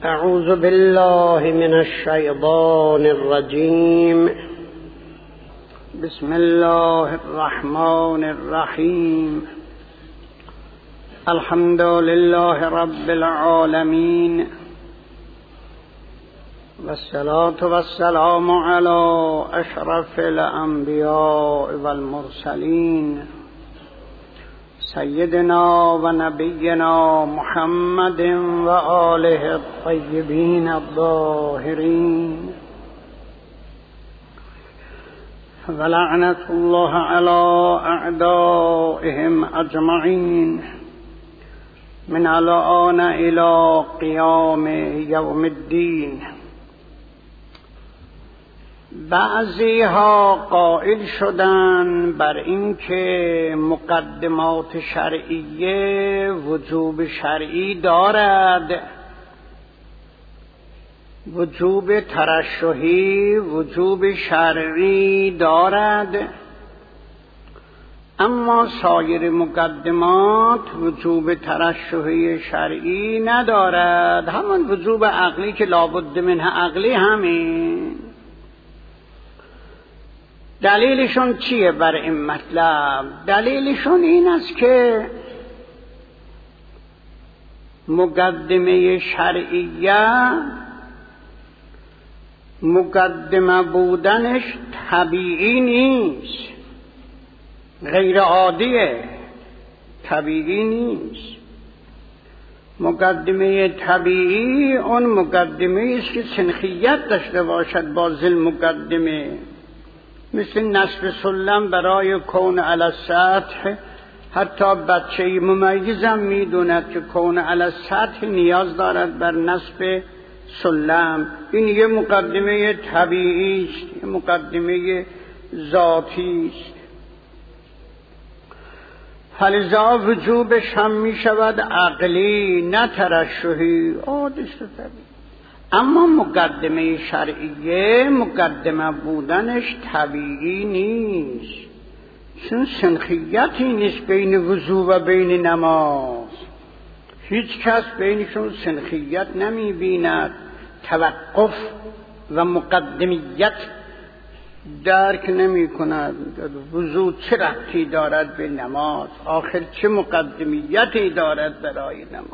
أعوذ بالله من الشيطان الرجيم. بسم الله الرحمن الرحيم. الحمد لله رب العالمين، والصلاة والسلام على أشرف الأنبياء والمرسلين سيدنا ونبينا محمد وآله الطيبين الطاهرين، ولعنة الله على أعدائهم أجمعين من الآن إلى قيام يوم الدين. بعضی ها قائل شدن بر اینکه مقدمات شرعیه وجوب شرعی دارد، وجوب ترشحی وجوب شرعی دارد، اما سایر مقدمات وجوب ترشحی شرعی ندارد. همان وجوب عقلی که لابد منه عقلی همین. دلیلشون چیه بر این مطلب؟ دلیلشون این است که مقدمه شرعیه مقدمه بودنش طبیعی نیست، غیر عادیه، طبیعی نیست. مقدمه طبیعی اون مقدمه است که سنخیت داشته باشد با ذی مقدمه، مثل نصب سلم برای کون علی السطح. حتی بچه ممیزم میدوند که کون علی السطح نیاز دارد بر نصب سلم. این یه مقدمه طبیعی است، یه مقدمه ذاتی است. فلذا وجوبش هم می شود عقلی نه ترشحی، عادی است طبیعی. اما مقدمه شرعیه مقدمه بودنش طبیعی نیست، چون سنخیتی نیست بین وضو و بین نماز. هیچ کس بینشون سنخیت نمی بیند، توقف و مقدمیت درک نمی کند. وضو چه ربطی دارد به نماز؟ آخر چه مقدمیتی دارد برای نماز؟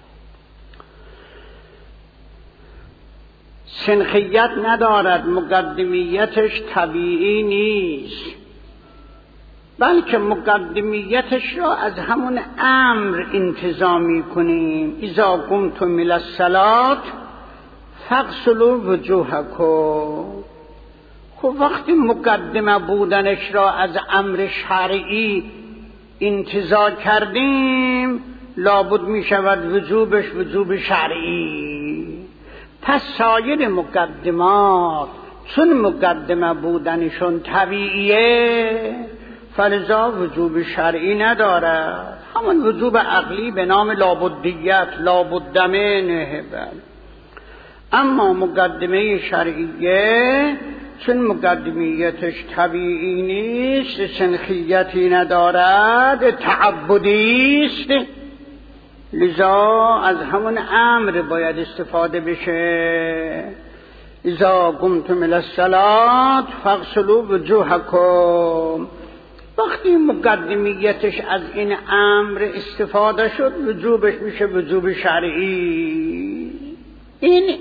سنخیت ندارد، مقدمیتش طبیعی نیست، بلکه مقدمیتش را از همون امر انتظامی کنیم. اذا قمتم الی الصلاة فاغسلوا وجوهکم. خب وقتی مقدمه بودنش را از امر شرعی انتزاع کردیم، لابد می شود وجوبش وجوب شرعی. پس سایر مقدمات چون مقدمه بودنشون طبیعیه، فلذا وجوب شرعی ندارد. همون وجوب عقلی به نام لابدیت، لابد منه. اما مقدمه شرعیه چون مقدمیتش طبیعی نیست، سنخیتی ندارد، تعبدی است، لذا از همون امر باید استفاده بشه. اذا قمتم الی الصلاة فاغسلوا وجوهکم. وقتی مقدمیتش از این امر استفاده شد، وجوبش میشه وجوب شرعی. این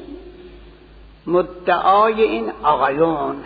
مدعای این آقایون.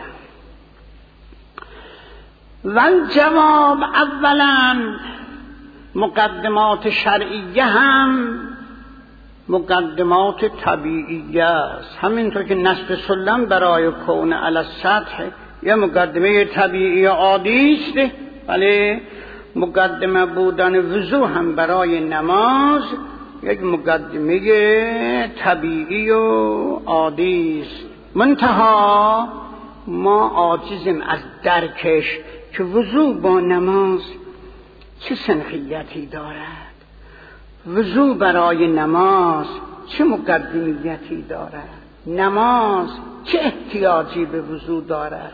والجواب اولا، مقدمات شرعیه هم مقدمات طبیعیه است. همینطور که نصب سلم برای کون علی السطح یه مقدمه طبیعی عادی است، ولی مقدمه بودن وضو هم برای نماز یک مقدمه طبیعی و عادی است. منتها ما عاجزیم از درکش که وضو با نماز چه سنخیتی دارد، وضو برای نماز چه مقدمیتی دارد، نماز چه احتیاجی به وضو دارد.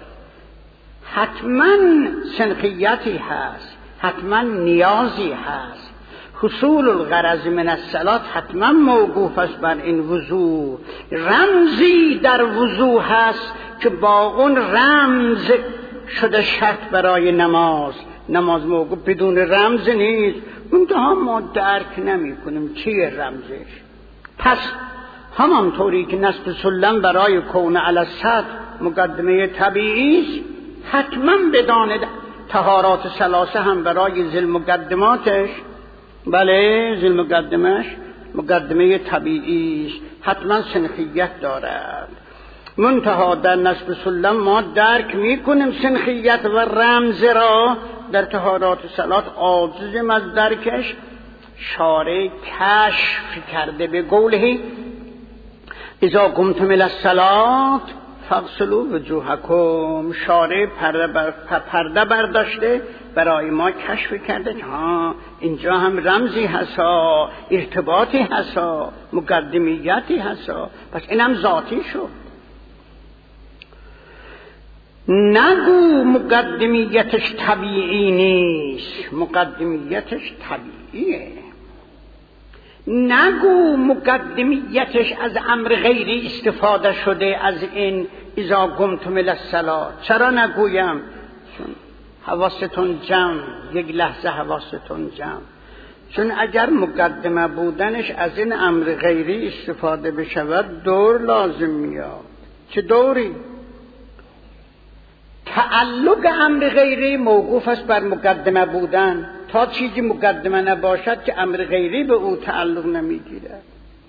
حتما سنخیتی هست، حتما نیازی هست. حصول الغرض من الصلاة حتما موقوف است بر این وضوع. رمزی در وضوع هست که با اون رمز شده شرط برای نماز. نماز موقوف بدون رمز نیست، منتها ما درک نمی کنیم چیه رمزش. پس همانطوری که نصب سلم برای کون علی السطح مقدمه طبیعی است، حتما بداند طهارات ثلاثه هم برای ذیل مقدماتش، بله ذیل مقدمش مقدمه طبیعی است، حتما سنخیت دارد. منتها در نصب سلم ما درک میکنیم سنخیت و رمز را، در طهارات صلات عاجزیم از درکش. شارع کشف کرده به قوله اذا قمتم الی الصلاة فاغسلوا وجوهکم. شارع پرده برداشته برای ما کشف کرده که اینجا هم رمزی هستا، ارتباطی هستا، مقدمیتی هستا، پس اینم ذاتی شد. نگو مقدمیتش طبیعی نیست، مقدمیتش طبیعیه. نگو مقدمیتش از امر غیری استفاده شده از این اذا قمتم الی الصلاة. چرا نگویم؟ چون حواستون جمع، یک لحظه حواستون جمع. چون اگر مقدمه بودنش از این امر غیری استفاده بشود دور لازم میاد. چه دوری؟ تعلق امر غیری موقوف است بر مقدمه بودن. تا چیزی مقدمه نباشد که امر غیری به او تعلق نمیگیرد.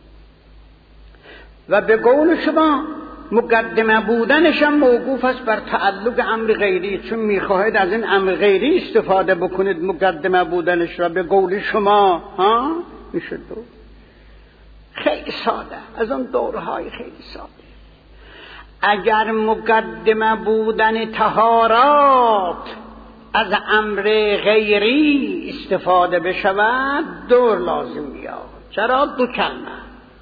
و به قول شما مقدمه بودنش هم موقوف است بر تعلق امر غیری، چون میخواهید از این امر غیری استفاده بکنید مقدمه بودنش. و به قول شما میشه دور. خیلی ساده، از اون دورهای خیلی ساده. اگر مقدمه بودن طهارات از امر غیری استفاده بشود دور لازم میاد. چرا؟ دو کلمه.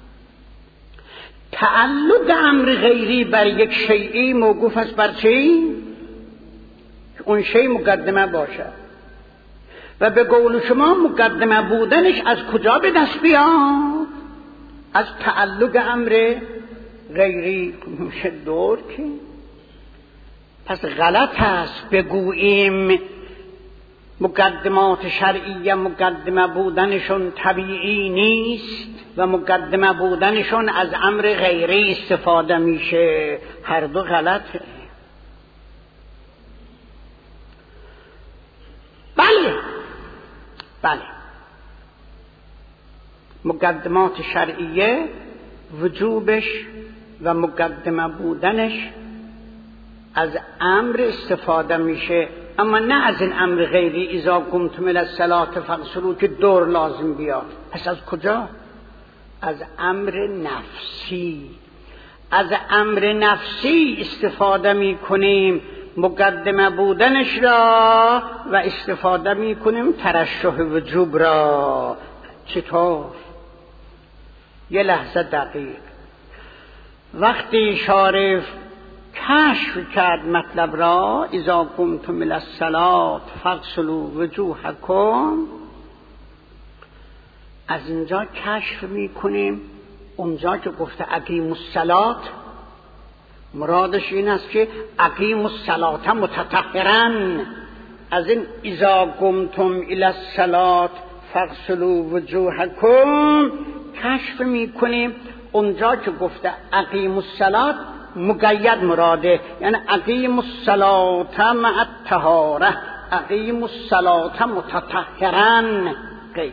تعلق امر غیری بر یک شیئی موقوف است بر چی؟ اون شیء مقدمه باشد. و به قول شما مقدمه بودنش از کجا به دست بیاد؟ از تعلق امر غیری. میشه دور که پس غلط است بگوییم مقدمات شرعیه مقدمه بودنشون طبیعی نیست و مقدمه بودنشون از امر غیری استفاده میشه. هر دو غلطه. بله مقدمات شرعیه وجوبش و مقدمه بودنش از امر استفاده میشه، اما نه از این امر غیری اذا قمتم الی الصلاة فاغسلوا که دور لازم بیاد. پس از کجا؟ از امر نفسی. از امر نفسی استفاده میکنیم مقدمه بودنش را و استفاده میکنیم ترشح وجوب را. چطور؟ یه لحظه دقیق. وقتی شارع کشف کرد مطلب را اذا قمتم الی الصلاة فاغسلوا وجوهکم، از اینجا کشف میکنیم اونجا که گفته اقیموا الصلاة مرادش این است که اقیموا الصلاة متطهرا. از این اذا قمتم الی الصلاة فاغسلوا وجوهکم کشف میکنیم اونجا که گفته اقیموا الصلاة مقید مراده، یعنی اقیموا الصلاة مع الطهارة، اقیموا الصلاة متطهرا قید.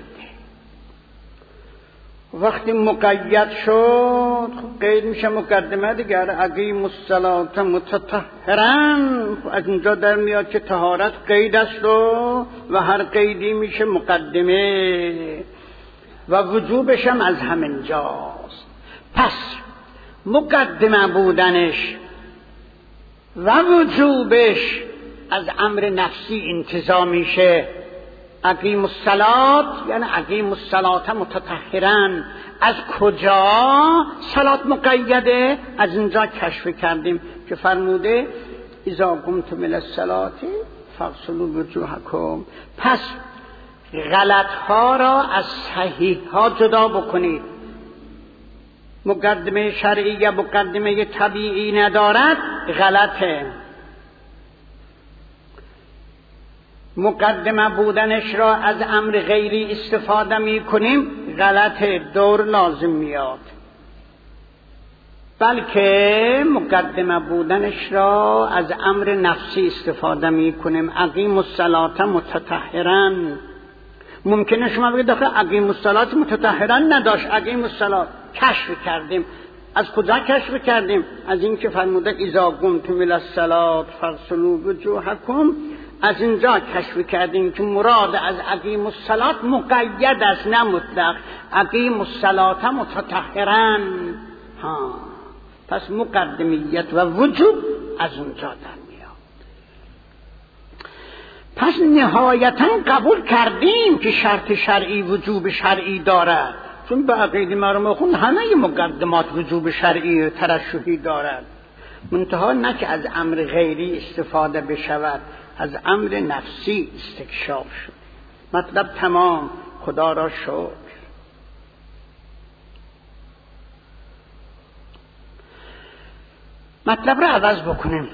وقتی مقید شد قید میشه مقدمه دیگر. اقیموا الصلاة متطهرا از اینجا در میاد که طهارت قید است و هر قیدی میشه مقدمه و وجوبش هم از همین جاست. پس مقدمه بودنش و وجوبش از امر نفسی انتزاع میشه. اقیموا الصلاة یعنی اقیموا الصلاة متطهرا. از کجا صلات مقیده؟ از اینجا کشف کردیم که فرموده اذا قمتم الی الصلاة فاغسلوا وجوهکم. پس غلط ها را از صحیح ها جدا بکنید. مقدمه شرعی یا مقدمه طبیعی ندارد، غلطه. مقدمه بودنش را از امر غیری استفاده می کنیم، غلطه، دور لازم میاد. بلکه مقدمه بودنش را از امر نفسی استفاده می کنیم. اقیم الصلاة متطهرا. ممکنه شما بگید آخه اقیم الصلاة متطهرا نداشت، اقیم الصلاة کشف کردیم. از کجا کشف کردیم؟ از این که فرموده اذا قمتم الی الصلاة فاغسلوا وجوهکم. از اینجا کشف کردیم که مراد از اقیم الصلاة مقید است، نه مطلق. اقیم الصلاة متطهرا. پس مقدمیت و وجوب از اونجا در میاد. پس نهایتا قبول کردیم که شرط شرعی وجوب شرعی دارد، چون به عقیده مرحوم خون همه مقدمات وجوب شرعی ترشحی دارد، منتها نه که از امر غیری استفاده بشود، از امر نفسی استکشاف شد. مطلب تمام. خدا را شکر. مطلب را عوض بکنیم.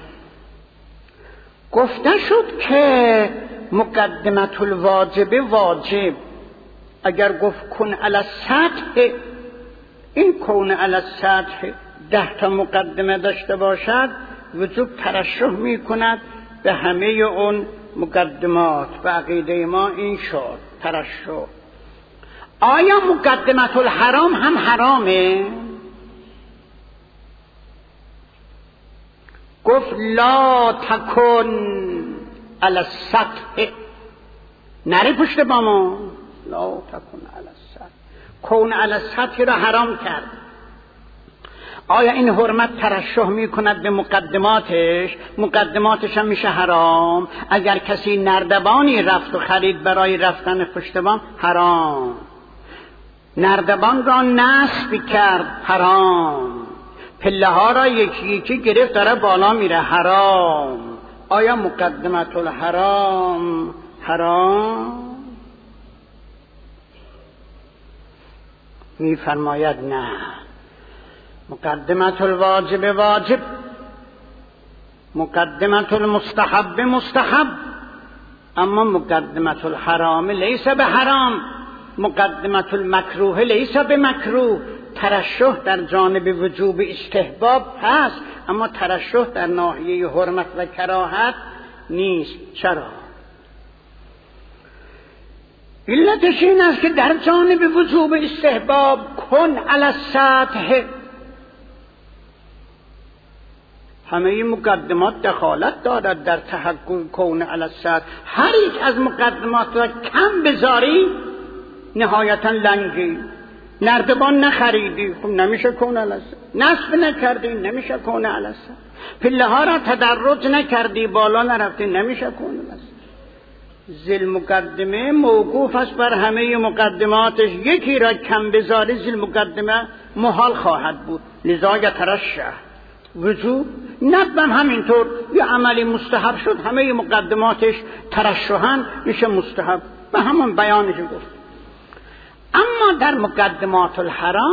گفته شد که مقدمت الواجب واجب. اگر گفت کن علی السطح، این کون علی السطح 10 تا مقدمه داشته باشد، وجوب ترشح می کند به همه اون مقدمات. و عقیده ما این شد ترشح. آیا مقدمت الحرام هم حرامه؟ گفت لا تکن علی السطح. نری پشت با ما. لا تکن علی السطح. کون علی السطح را حرام کرد. آیا این حرمت ترشح می کند به مقدماتش؟ مقدماتش هم میشه حرام. اگر کسی نردبانی رفت و خرید برای رفتن پشت بام، حرام. نردبان را نصب کرد، حرام. پله ها را یکی یکی گرفت داره بالا میره، حرام. آیا مقدمت الحرام حرام؟ میفرماید نه. مقدمت الواجب واجب، مقدمت المستحب مستحب، اما مقدمت الحرام لیس به حرام، مقدمت المکروه لیس به مکروه. ترشح در جانب وجوب استحباب هست، اما ترشح در ناحیه حرمت و کراهت نیست. چرا؟ علتش این است که در جانب وجوب استحباب کن علی السطح، همه مقدمات دخالت دارد در تحقق کون علی السطح. هر یک از مقدمات را کم بذاری نهایتا لنگی. نردبان نخریدی، خب نمیشه کون علی السطح. نصب نکردی، نمیشه کون علی السطح. پله ها را تدرج نکردی، بالا نرفتی، نمیشه کون علی السطح. ذیل مقدمه موقوف است بر همه مقدماتش. یکی را کم بذاری ذیل مقدمه محال خواهد بود، لذا یترشح. وجوب ندبم همینطور یه عملی مستحب شد، همه مقدماتش ترشحن، میشه مستحب، به همون بیانش گفت. اما در مقدمات الحرام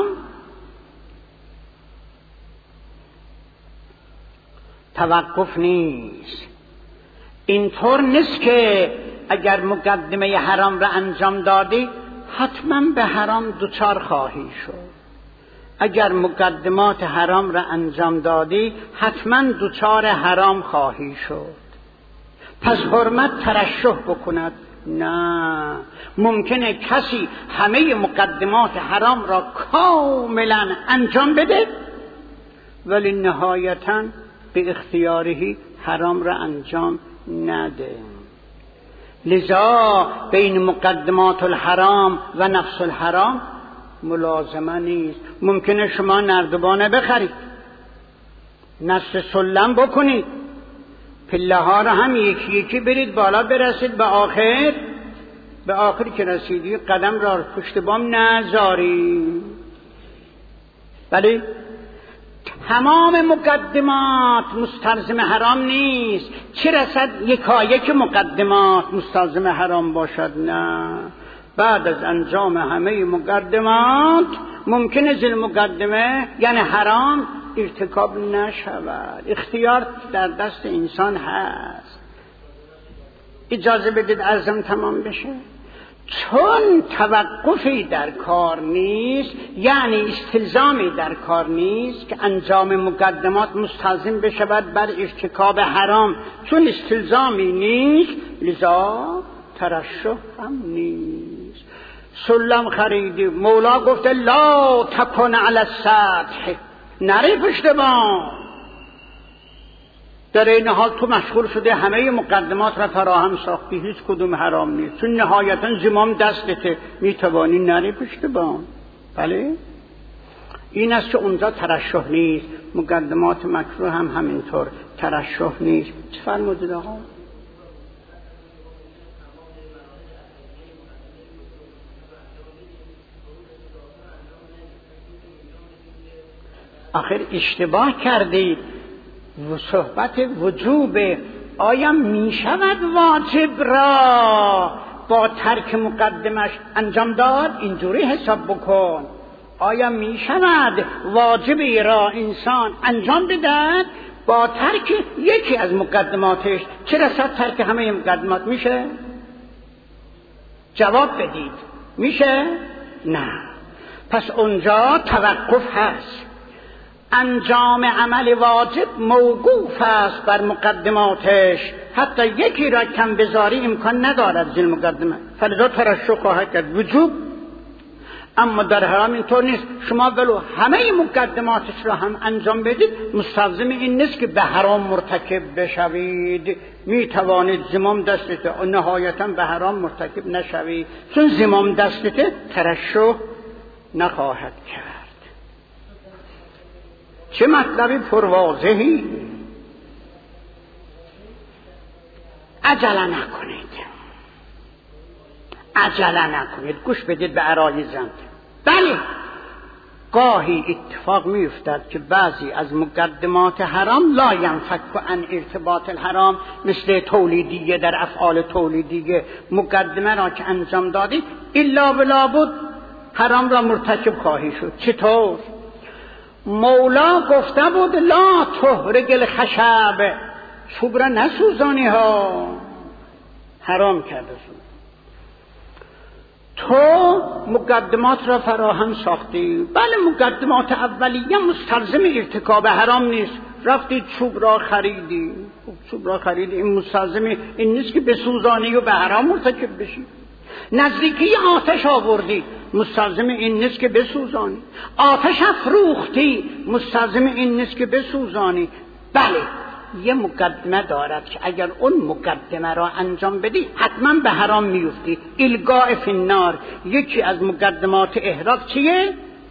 توقف نیست. اینطور نیست که اگر مقدمه حرام را انجام دادی حتما به حرام دوچار خواهی شد. اگر مقدمات حرام را انجام دادی حتما دوچار حرام خواهی شد. پس حرمت ترشح بکند؟ نه. ممکنه کسی همه مقدمات حرام را کاملا انجام بده ولی نهایتا به اختیارهی حرام را انجام نده. لذا بین مقدمات الحرام و نفس الحرام ملازمه نیست. ممکنه شما نردبانه بخرید، نصب سلم بکنید، پله ها را هم یکی یکی برید بالا برسید، به آخر که رسیدی قدم را پشت بام نذاری. ولی تمام مقدمات مستلزم حرام نیست. چه رسد یکایک مقدمات مستلزم حرام باشد؟ نه. بعد از انجام همه مقدمات ممکنه زیر مقدمه یعنی حرام ارتکاب نشود. اختیار در دست انسان هست. اجازه بدید عرضم تمام بشه. چون توقفی در کار نیست، یعنی استلزامی در کار نیست که انجام مقدمات مستلزم بشود بر ارتکاب حرام، چون استلزامی نیست لذا ترشح هم نیست. سلم خریدی، مولا گفته لا تکن علی السطح، نری پشت بام. در این حال تو مشغول شده همه مقدمات را فراهم ساختی، هیچ کدوم حرام نیست، چون نهایتا زمام دستته، میتوانی نری پشت بام. بله این است که اونجا ترشح نیست. مقدمات مکروه هم همینطور ترشح نیست. چه فرمودید آقا؟ آخر اشتباه کردید. صحبت وجوب آیا می شود واجب را با ترک مقدمش انجام داد؟ اینجوری حساب بکن. آیا می شود واجبی را انسان انجام بدهد با ترک یکی از مقدماتش؟ چه رسد ترک همه مقدمات میشه؟ جواب بدید. میشه؟ نه. پس اونجا توقف هست. انجام عمل واجب موقوف است بر مقدماتش، حتی یکی را کم بذاری امکان ندارد زیر مقدمه، فلذا ترشح خواهد کرد وجوب. اما در حرام اینطور نیست. شما ولو همه مقدماتش را هم انجام بدید مستلزم این نیست که به حرام مرتکب بشوید. می توانید زمام دستته نهایتا به حرام مرتکب نشوید، چون زمام دستته ترشح نخواهد کرد. چه مطلبی پرواضحی. عجله نکنید، عجله نکنید، گوش بدید به عرایزم. بله گاهی اتفاق می افتد که بعضی از مقدمات حرام لا ینفک عن ارتباط الحرام، مثل تولیدیه، در افعال تولیدیه مقدمه را که انجام دادید الا بلا بد حرام را مرتکب خواهی شد. چطور؟ مولا گفته بود لا تحرق الخشب، چوب را نسوزانی ها، حرام کرده شد. تو مقدمات را فراهم ساختی. بله مقدمات اولیه مستلزم ارتکاب حرام نیست. رفتی چوب را خریدی، چوب را خریدی، این مستلزم این نیست که بسوزانی و به حرام مرتکب بشی. نزدیکی آتش آوردی، مستلزم این نیست که بسوزانی. آتش افروختی، مستلزم این نیست که بسوزانی. بله یه مقدمه دارد که اگر اون مقدمه را انجام بدی حتما به حرام میفتی. القاء فی النار یکی از مقدمات احراق چیه؟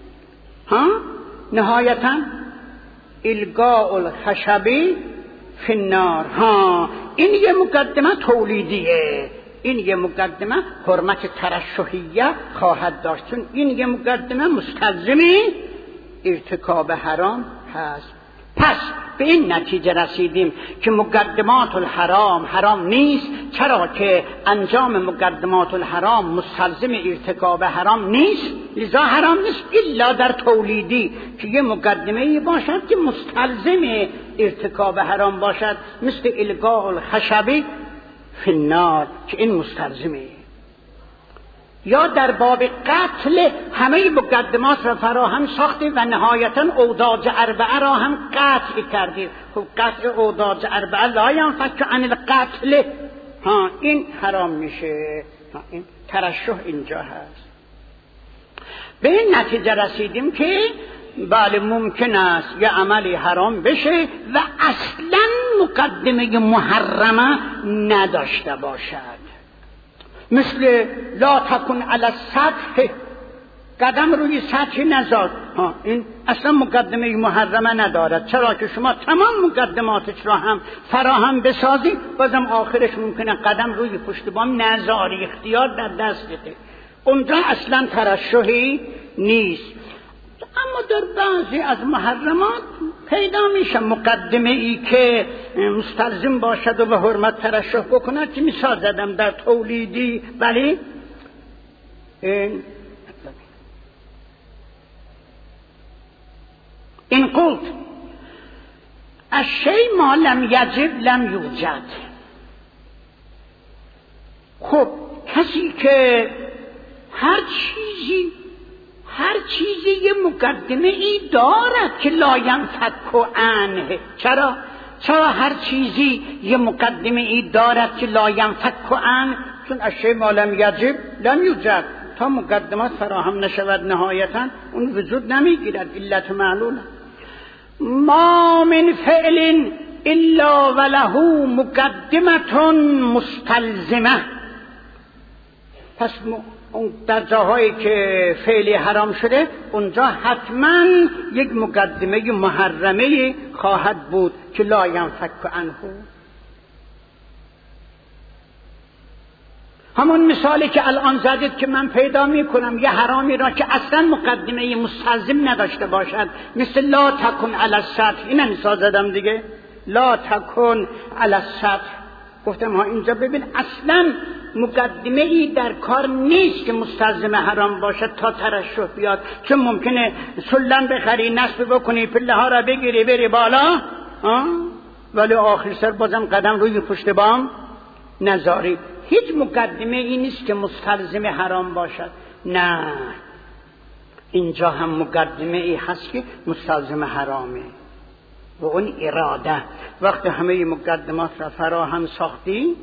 نهایتا القاء الخشب فی النار. این یه مقدمه تولیدیه، این یه مقدمه حرمت ترشحیه خواهد داشت، چون این یه مقدمه مستلزمی ارتکاب حرام هست. پس به این نتیجه رسیدیم که مقدمات الحرام حرام نیست، چرا که انجام مقدمات الحرام مستلزم ارتکاب حرام نیست، لذا حرام نیست الا در تولیدی که یه مقدمه باشد که مستلزم ارتکاب حرام باشد، مثل القاء الخشب فی النار که این مستلزمه. یا در باب قتل همه مقدمات را فراهم ساخته و نهایتا اوداج اربعه را هم قطع کردید. خب قطع اوداج اربعه لا ینفک عن القتل، این حرام میشه. این ترشح اینجا هست. به این نتیجه رسیدیم که بله ممکن است یه عملی حرام بشه و اصلا مقدمه محرمه نداشته باشد، مثل لا تکن علی السطح، قدم روی سطح نذار. این اصلا مقدمه محرمه ندارد، چرا که شما تمام مقدماتش را هم فراهم بسازی بازم آخرش ممکنه قدم روی پشت بام نذاری، اختیار در دستته. اونجا اصلا ترشحی نیست. اما در بعضی از محرمات پیدا میشه مقدمه ای که مستلزم باشد و به حرمت ترشح بکند، که مثال زدم در تولیدی. بله این قلت الشیء ما لم یجب لم یوجد. خب کسی که هر چیزی یه مقدمه ای دارد که لا ینفک عنه. چرا هر چیزی یه مقدمه ای دارد که لا ینفک عنه؟ چون الشیء ما لم یجب لم یوجد. تا مقدمات فراهم نشود نهایتا اون وجود نمیگیرد، علت معلوله. ما من فعل الا وله مقدمه مستلزمه. پس در جاهایی که فعلی حرام شده اونجا حتما یک مقدمه محرمه خواهد بود که لا ینفک عنه. همون مثالی که الان زدید که من پیدا میکنم یه حرامی را که اصلا مقدمه مستلزم نداشته باشد، مثل لا تکن علی السطح. این مثال زدم دیگه، لا تکن علی السطح. گفتم ها اینجا ببین اصلا مقدمه ای در کار نیست که مستلزم حرام باشد تا ترشح بیاد. چون ممکنه سلم بخری، نصب بکنی، پله ها را بگیری بری بالا، ولی آخر سر بازم قدم روی پشت بام نذاری. هیچ مقدمه ای نیست که مستلزم حرام باشد. نه، اینجا هم مقدمه ای هست که مستلزم حرامه و اون اراده. وقتی همه مقدمات را فراهم ساختی،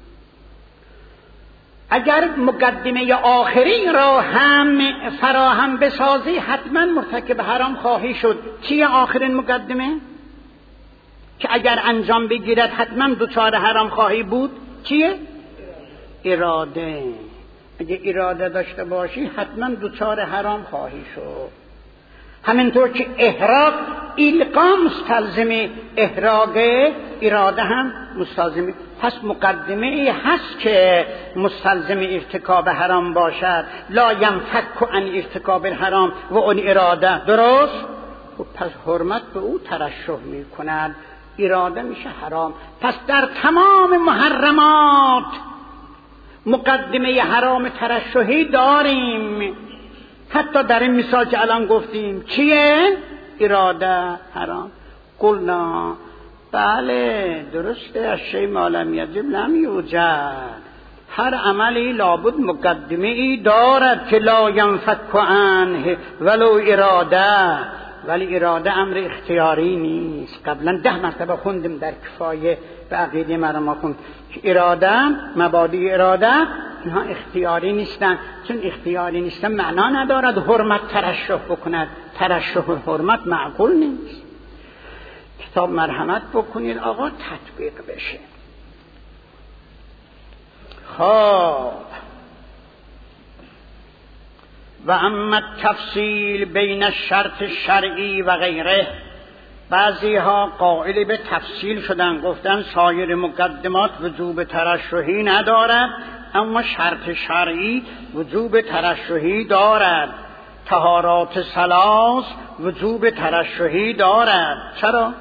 اگر مقدمه آخری را هم فراهم بسازی حتما مرتکب حرام خواهی شد. چیه آخرین مقدمه که اگر انجام بگیرد حتما دچار حرام خواهی بود؟ چیه؟ اراده. اگه اراده داشته باشی حتما دچار حرام خواهی شد. همینطور که احراق القا مستلزم احراق، اراده هم مستلزم. پس مقدمه ای هست که مستلزم ارتکاب حرام باشد، لا ینفک عن ارتکاب الحرام و اون اراده. درست؟ پس حرمت به او ترشح می کند، اراده میشه حرام. پس در تمام محرمات مقدمه حرام ترشحی داریم. حتی در این مثال که الان گفتیم چیه؟ اراده حرام. قلنا بله درسته، الشیء ما لم یجب لم یوجد. هر عملی لابد مقدمه ای دارد که لا ینفک عنه ولو اراده، ولی اراده امر اختیاری نیست. قبلا 10 مرتبه خوندیم در کفایه به عقیده مرما خوند که اراده، مبادی اراده اینها اختیاری نیستن. چون اختیاری نیستن معنا ندارد حرمت ترشح بکند. ترشح حرمت معقول نیست. کتاب مرحمت بکنید آقا تطبیق بشه. خب و اما التفصیل بین الشرط شرعی و غیره، بعضی ها قائل به تفصیل شدن، گفتن سایر مقدمات وجوب ترشحی ندارد اما شرط شرعی وجوب ترشحی دارد. طهارات ثلاث وجوب ترشحی دارد. چرا؟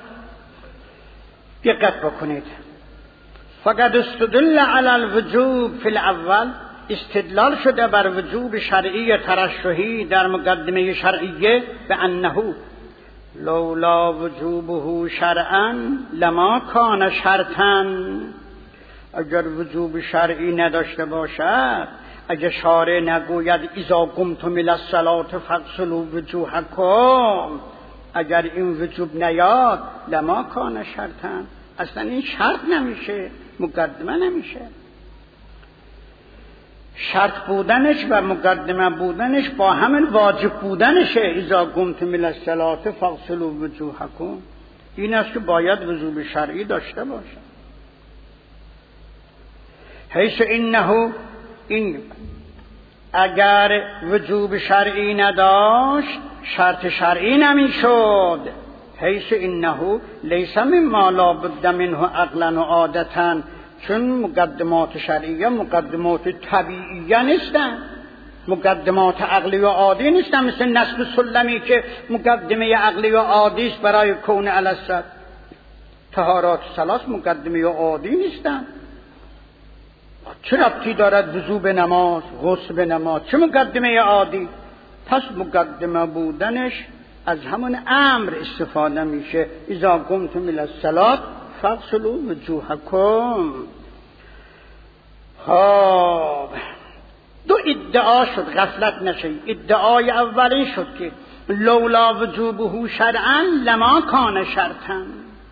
دقت بکنید. فقط استدل علی الوجوب فی الاول، استدلال شده بر وجوب شرعی ترشحی در مقدمه شرعیه به انه لولا وجوبه شرعا لما کان شرطا. اگر وجوب شرعی نداشته باشد، اگر شارع نگوید اذا قمتم الی الصلاة فاغسلوا وجوهکم، اگر این وجوب نیاد لما کان شرطا، اصلا این شرط نمیشه، مقدمه نمیشه. شرط بودنش و مقدمه بودنش با همین واجب بودنشه. اذا قمتم الی الصلاة فاغسلوا وجوهکم، این است که باید وجوب شرعی داشته باشه. حیث انه، این اگر وجوب شرعی نداشت شرط شرعی نمیشد. حیث انه لیس مما لا بد منه عقلا و عادتا، چون مقدمات شرعیه مقدمات طبیعیه نیستن، مقدمات عقلی و عادی نیستن. مثل نصب سلمی که مقدمه عقلی و عادی است برای کون علی السطح. طهارات ثلاث مقدمه عادی نیستن. چه ربطی دارد وضو به نماز، غسل به نماز؟ چه مقدمه عادی؟ پس مقدمه بودنش از همون امر استفاده میشه. اذا قمتم الی الصلاة فاغسلوا وجوهکم. خب دو ادعا شد، غفلت نشه. ادعای اولی شد که لولا وجوبه شرعا لما کان شرطا.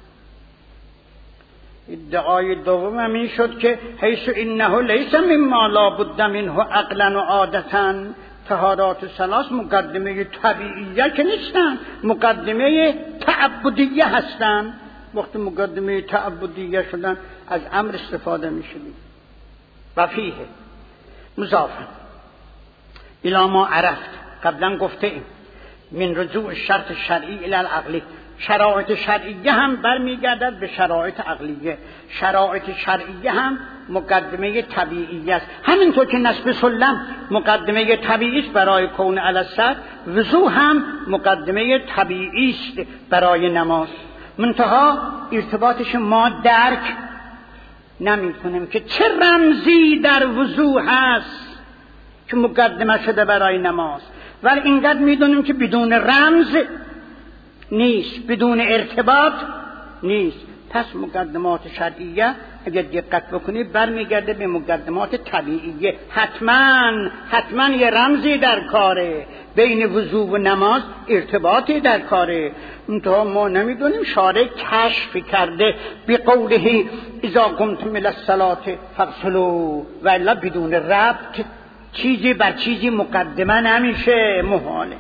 ادعای دوم همین شد که حیث انه لیس مما لا بد منه عقلا و عادتا. طهارات ثلاث مقدمه طبیعیه که نیستن، مقدمه تعبدیه هستن. وقتی مقدمه تعبدیه شدن از امر استفاده میشه. و فیه مضافا الی ما عرفت، قبلا گفته ایم من رجوع شرط شرعی الی العقلی. شرایط شرعیه هم برمیگردد به شرایط عقلیه. شرایط شرعیه هم مقدمه طبیعی است. همینطور که نصب سلم مقدمه طبیعی است برای کون علی الصدر، وضو هم مقدمه طبیعی است برای نماز. منتها ارتباطش ما درک نمی کنیم که چه رمزی در وضو هست که مقدمه شده برای نماز، ولی اینقدر میدونیم که بدون رمز نیست، بدون ارتباط نیست. پس مقدمات شرعیه اگر دقت بکنید برمیگرده به مقدمات طبیعیه. حتما یه رمزی در کاره، بین وضو و نماز ارتباطی در کاره. منتها ما نمیدونیم. شارع کشف کرده به قوله اذا قمتم الی الصلاة فاغسلوا، و الا بدون ربط چیزی بر چیزی مقدمه نمیشه، محاله.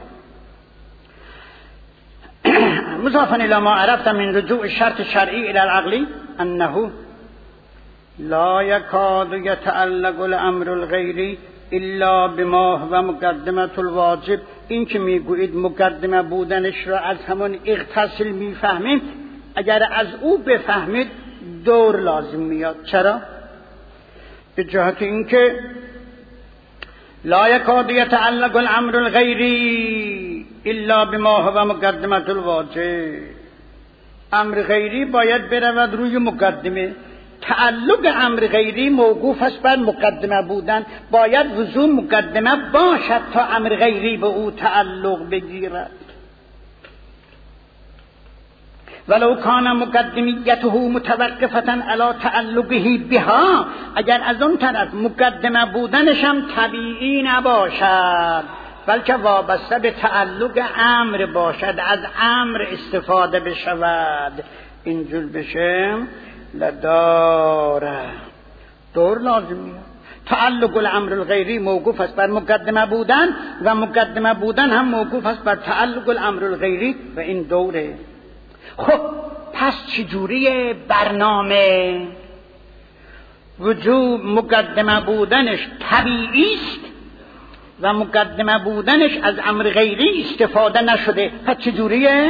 مضافا الی ما عرفت من رجوع شرط شرعی الی العقلی انه لا یکاد یتعلق الامر الغیری الا بما هو مقدمه الواجب. این که میگویید مقدمه بودنش را از همون اغتسل میفهمیم، اگر از او بفهمید دور لازم میاد. چرا؟ به جهت اینکه لا یکاد یتعلق الامر الغیری الا بما هو مقدمه الواجب. امر غیری باید برود روی مقدمه. تعلق امر غیری موقوف است بر مقدمه بودن. باید وضو مقدمه باشد تا امر غیری به او تعلق بگیرد. ولو کان مقدمیته متوقفتا علی تعلقه بها، اگر از اون طرف مقدمه بودنش هم طبیعی نباشد بلکه وابسته به تعلق امر باشد، از امر استفاده بشود، اینجور بشه لداره دور لازم میاد. تعلق الامر الغیری موقوف است بر مقدمه بودن و مقدمه بودن هم موقوف است بر تعلق الامر الغیری و این دوره. خب پس چجوری برنامه؟ وجوب مقدمه بودنش طبیعی است و مقدمه بودنش از امر غیری استفاده نشده. پس چجوریه؟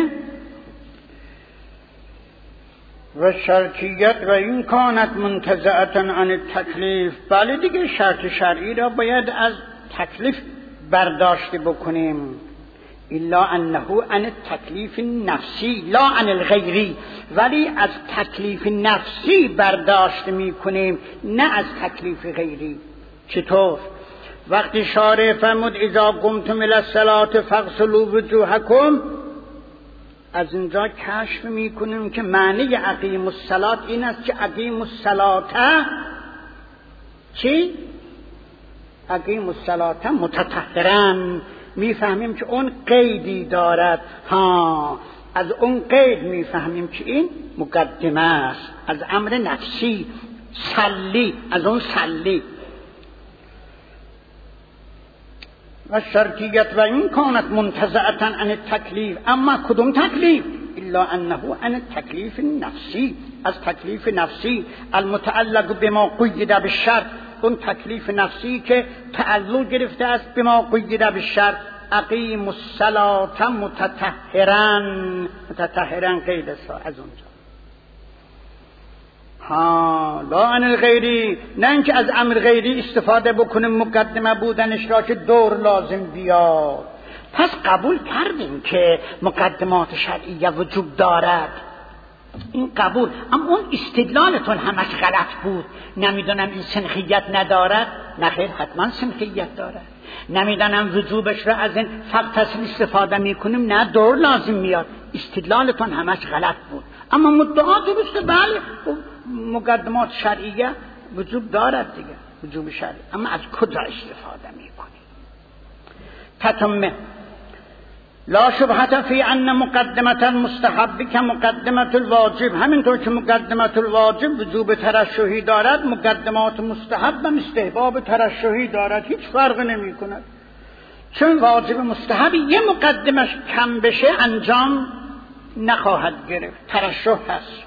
و شرطیت و این کانت منتزعتا عن التکلیف. بله دیگه شرط شرعی را باید از تکلیف برداشت بکنیم. الا انه عن التکلیف نفسی لا عن الغیری. ولی از تکلیف نفسی برداشت میکنیم نه از تکلیف غیری. چطور؟ وقتی شارع فرمود اذا قمتم الی الصلاة فاغسلوا وجوهکم، از اینجا کشف میکنیم که معنی اقیموا الصلاة این است که اقیموا الصلاة چی؟ اقیموا الصلاة متطهرا. میفهمیم که اون قیدی دارد. از اون قید میفهمیم که این مقدمه است از امر نفسی. صلی، از اون صلی. و شرطیت و این کانت منتزعتا عن التکلیف. اما کدوم تکلیف؟ الا انه عن التکلیف نفسی، از تکلیف نفسی المتعلق بما قید بالشرع. اون تکلیف نفسی که تعلق گرفته است بما قید بالشرع. اقیموا الصلاة متطهرا. متطهرا قید است از اونجا. لا عن الغیری، نه اینکه از امر غیری استفاده بکنیم مقدمه بودنش را که دور لازم بیاد. پس قبول کردیم که مقدمات شرعیه وجود دارد. این قبول. اما اون استدلالتون همش غلط بود. نمیدونم این سنخیت ندارد. نخیر، حتما سنخیت دارد. نمیدونم وجوبش را از این فقط تصل استفاده میکنیم، نه دور لازم میاد. استدلالتون همش غلط بود. اما مدعا درسته، بله مقدمات شرعیه وجوب دارد دیگه، وجوب شرعی. اما از کجا استفاده میکنیم؟ تتمه لا شبهة فی ان مقدمة المستحب که مقدمة الواجب، همینطور که مقدمة الواجب وجوب ترشحی دارد، مقدمات مستحب هم استحباب ترشحی دارد. هیچ فرق نمی کند، چون واجب مستحب یه مقدمش کم بشه انجام نخواهد گرفت، ترشح هست.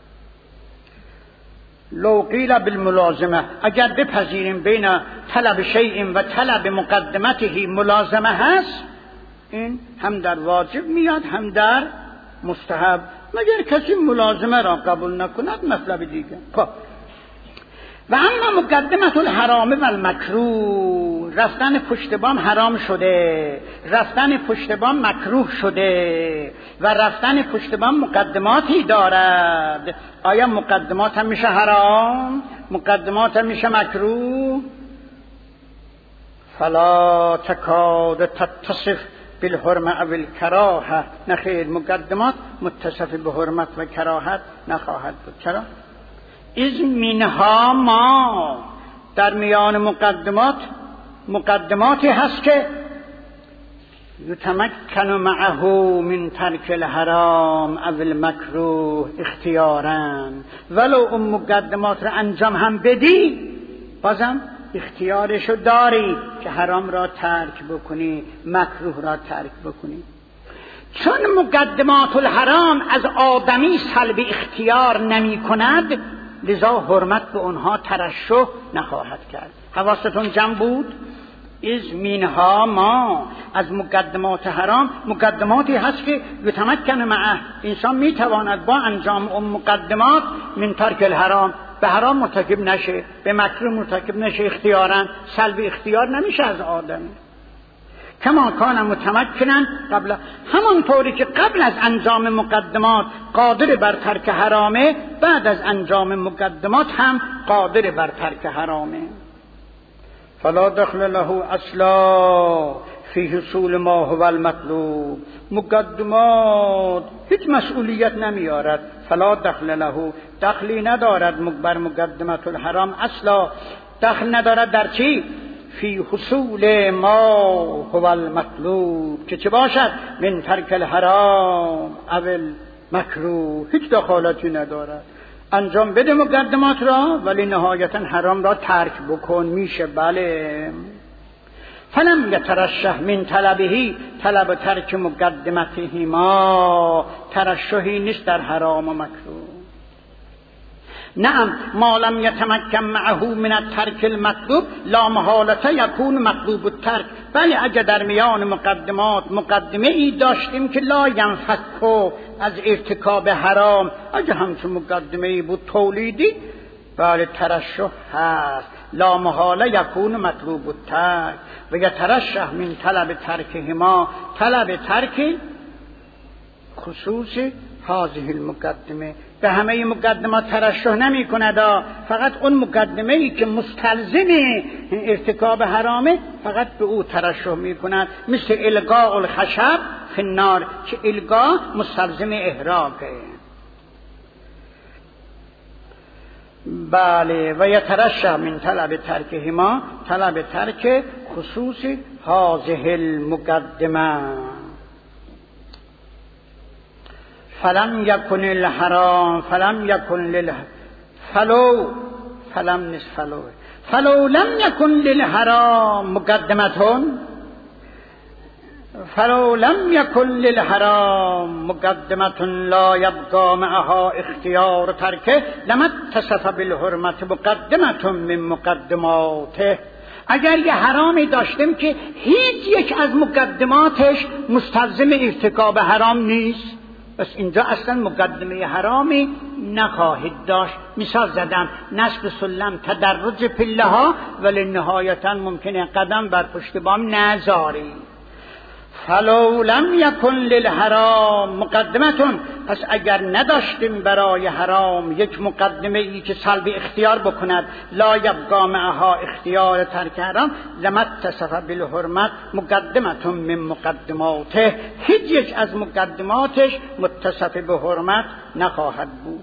لو قیل بالملازمه، اگر بپذیریم بین طلب شیء و طلب مقدمته ملازمه هست، این هم در واجب میاد هم در مستحب، مگر کسی ملازمه را قبول نکند مطلب دیگه. خب و اما مقدمت الحرام و المکروه، رفتن پشت بام حرام شده، رفتن پشت بام مکروه شده و رفتن پشت بام مقدماتی دارد. آیا مقدمات هم میشه حرام؟ مقدمات هم میشه مکروه؟ فلا تکاد تتصف بالحرمه او الکراهه، نخیر، مقدمات متصف به حرمت و کراهت نخواهد بود. چرا؟ از منها ما، در میان مقدماتی هست که یتمکن معه من ترک الحرام او المکروه اختیارا، ولو اون مقدمات را انجام هم بدی بازم اختیارشو داری که حرام را ترک بکنی، مکروه را ترک بکنی. چون مقدمات الحرام از آدمی سلب اختیار نمی کند، لذا حرمت به اونها ترشح نخواهد کرد. حواستون جمع بود؟ از منها ما، از مقدمات حرام مقدماتی هست که یتمکن معه، انسان میتواند با انجام اون مقدمات من ترک الحرام، به حرام مرتکب نشه، به مکروه مرتکب نشه، اختیارا سلب اختیار نمیشه از آدمی. کما کان متمکنن قبل، همانطوری که قبل از انجام مقدمات قادر بر ترک حرامه، بعد از انجام مقدمات هم قادر بر ترک حرامه. فلا دخل له اصلا فی حصول ما هو المطلوب، مقدمات هیچ مسئولیت نمیارد. فلا دخل له، دخلی ندارد بر مقدمات الحرام، اصلا دخل ندارد در چی؟ فی حصول ما هو المطلوب، که چه باشد؟ من ترک الحرام او المکروه، هیچ دخالتی ندارد. انجام بده مقدمات را ولی نهایتا حرام را ترک بکن، میشه. بله. فلم یترشح من طلبهی، طلب ترک مقدمته ما ترشحی نیست در حرام و مکروه. نعم ما لم یتمکن معه من الترک المطلوب لا محالة یکون مطلوب الترک. بله اگر در میان مقدمات مقدمه ای داشتیم که لا ینفک از ارتکاب حرام، اگر همچون مقدمه ای بود تولیدی، بله ترشح هست. لا محاله یکون مطلوب الترک و یترشح من طلب ترکهما، طلب ترک خصوص هذه المقدمه. به همه مقدمات ترشح نمی کند، فقط اون مقدمه ای که مستلزم ارتکاب حرامه فقط به او ترشح می کند، مثل القاء الخشب فی النار که القاء مستلزم احراقه. بله و یترشح من طلب ترکهما، طلب ترک خصوص هذه المقدمه. فلم یکن الحرام، فلم یکن فلو لم یکن للحرام مقدمتون، فلو لم یکن للحرام مقدمتون لا یبقى معها اختیار ترکه لم اتصف بالحرمت مقدمتون من مقدماته. اگر یه حرامی داشتیم که هیچ یک از مقدماتش مستلزم ارتکاب حرام نیست، بس اینجا اصلا مقدمه حرامی نخواهید داشت. مثال زدم، نصب سلم تدرج پله ها ولی نهایتا ممکنه قدم بر پشت بام نذاری. فلو لم یکن للحرام مقدمتون، پس اگر نداشتیم برای حرام یک مقدمه ای که سلب اختیار بکند، لا یبقا معها اختیار ترک حرام، لمتصف بالحرمت مقدمتون من مقدماته، هیچ یک از مقدماتش متصف به حرمت نخواهد بود.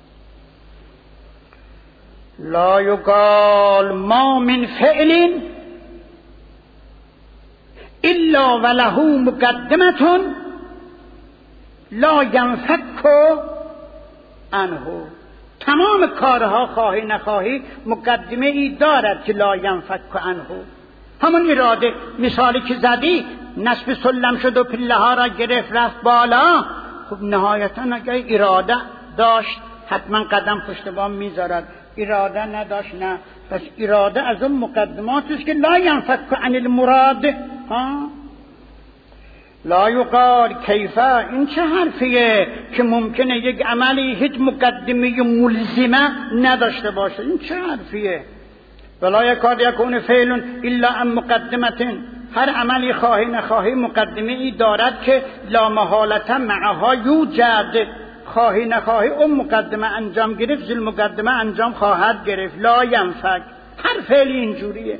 لا یقال ما من فعل الا وله مقدمة لا ينفك عنه. تمام کارها خواهی نخواهی مقدمه ای دارد که لا ينفك عنه. همون اراده، مثالی که زدی، نصب سلم شد و پله ها را گرفت رفت بالا، خب نهایتا اگر اراده داشت حتما قدم پشت بام میذارد، اراده نداشت نه. پس اراده از اون مقدمات است که لا ينفك عن المراد. لا یقال کیفه، این چه حرفیه که ممکنه یک عملی هیچ مقدمه ملزمه نداشته باشه؟ این چه حرفیه؟ ولا یکاد یکون فعل الا عن مقدمه، هر عملی خواهی نخواهی مقدمه ای دارد که لا محالة معها یوجد، خواهی نخواهی اون مقدمه انجام گرفت، زل مقدمه انجام خواهد گرفت. لا ينفك، هر فعلی اینجوریه.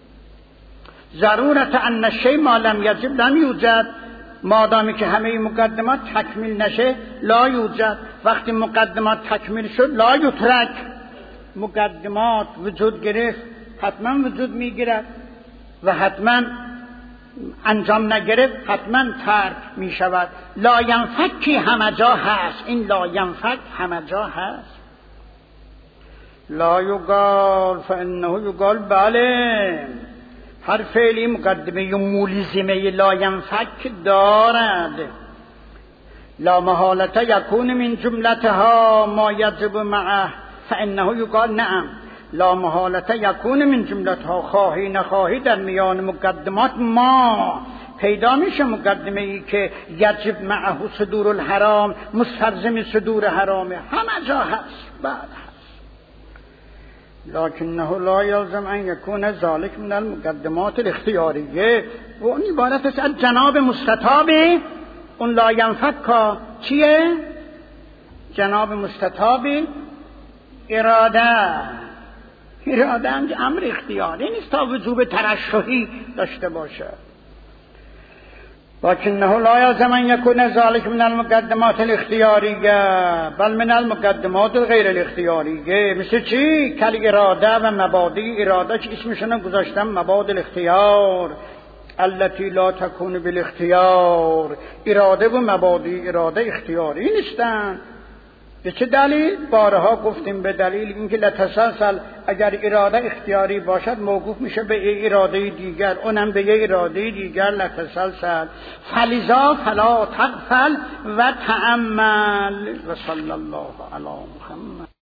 ضرورت ان الشیء ما لم یجب لم یوجد، مادامی که همه مقدمات تکمیل نشه لا یوجد. وقتی مقدمات تکمیل شد لا یترک، مقدمات وجود گرفت حتما وجود میگیرد و حتما انجام نگرفت حتما ترک می شود. لا ینفکی همه جا هست، این لا ینفک همه جا هست. لا یقال فانه یقال، بله هر فعلی مقدمه ملزمه لا ینفک دارد. لا محالة یکون من جملتها ما یجب معه فانه یقال نعم. لا محالة یکون من جملتها، خواهی نخواهی در میان مقدمات ما پیدا میشه مقدمه ای که یجب معه صدور الحرام، مستلزم صدور حرامه، همه جا هست. بعد لکنه لا یلزم ان یکون ذلك من المقدمات الاختیاریه، و اون عبارت است از جناب مستطابه. اون لا ینفک چیه؟ جناب مستطابه اراده. اراده امر اختیاری نیست تا وجوب ترشحی داشته باشه. لکنه لا یلزم ان یکون ذلك من المقدمات الاختیاریه بل من المقدمات غیر الاختیاریه. مثل چی؟ کل اراده و مبادی اراده که اسمشون گذاشتم مبادی الاختیار التي لا تكون بالاختیار. اراده و مبادی اراده اختیاری نیستن. به چه دلیل؟ بارها گفتیم به دلیل اینکه لتسلسل، اگر اراده اختیاری باشد موقوف میشه به یه اراده دیگر، اونم به یه اراده دیگر لتسلسل. فلذا فلا تغفل و تأمل. و صلی الله علی محمد.